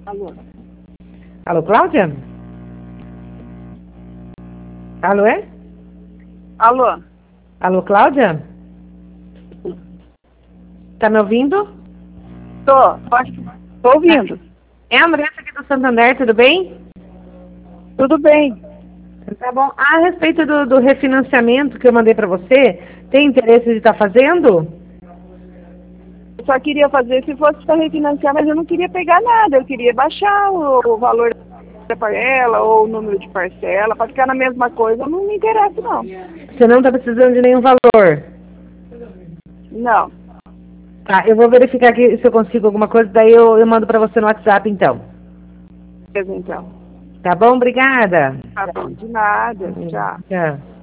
Alô? Alô, Cláudia? Alô, é? Alô? Alô, Cláudia? Tá me ouvindo? Tô ouvindo. É a Andressa aqui do Santander, tudo bem? Tudo bem. Tá bom. A respeito do refinanciamento que eu mandei para você, tem interesse de estar fazendo? Eu só queria fazer se fosse para refinanciar, mas eu não queria pegar nada. Eu queria baixar o valor da parcela ou o número de parcela para ficar na mesma coisa. Não me interessa, não. Você não está precisando de nenhum valor. Não. Tá, eu vou verificar aqui se eu consigo alguma coisa, daí eu mando para você no WhatsApp, então. Beleza, então. Tá bom? Obrigada. Tá bom, de nada. Tchau. Tchau.